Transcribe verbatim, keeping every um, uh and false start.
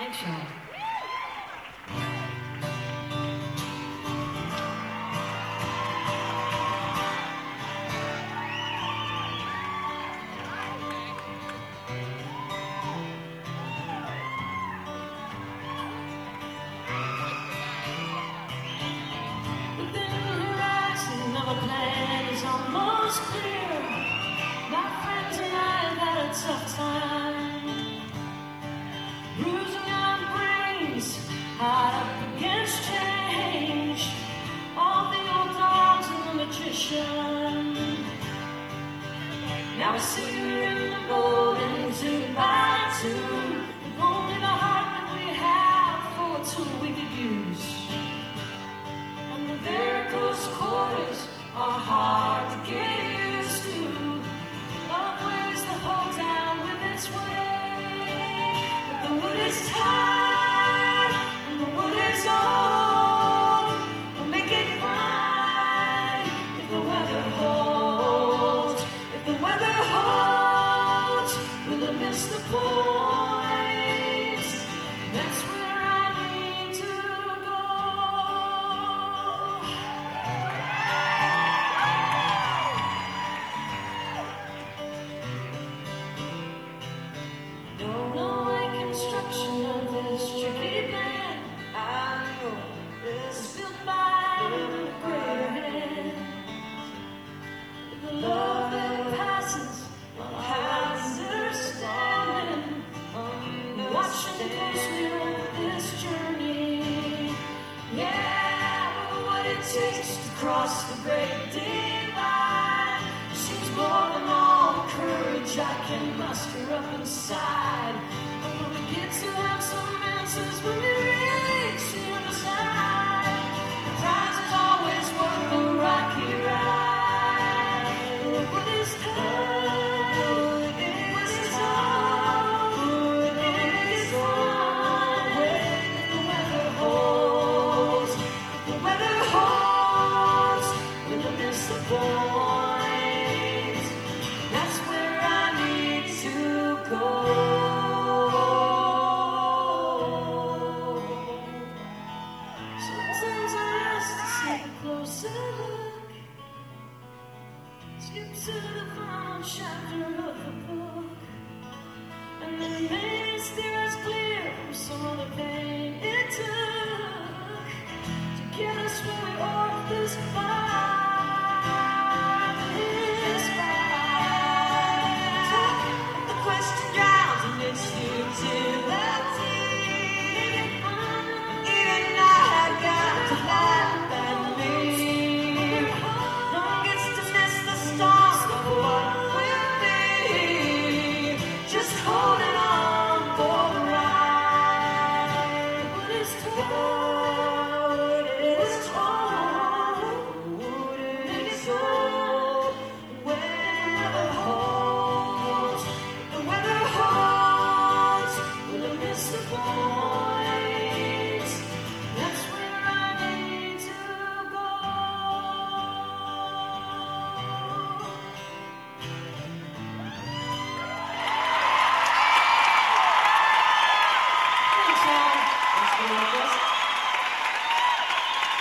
Thanks, y'all. Tough time, bruising our brains, hard up against change. All the old dogs and the magician. Now we see her in the golden two by two, with only the heart that we have for a tool we could use. And the varicose quarters are hard to get used to. Love weighs the whole town with its weight, but the wood is tired and the wood is old. We'll make it fine if the weather holds. If the weather holds, we'll miss the point. That's where I need to go. Don't know a construction of this tricky plan. I know it's built by greater hands. The love that passes while understanding, watching closely over this journey. Yeah, but what it takes to cross the great divide seems more than all the courage I can muster up inside. But when we get to have some answers, when we reach the other side, the prize is always worth the rocky ride. The wood is tough, it is tough, it is fine. If the weather holds, if the weather holds, we'll miss the point. That's where I need to go. Sometimes I ask to take a closer look, skip to the final chapter of the book, and then maybe steer us clear from some of the pain it took to get us where we are this far.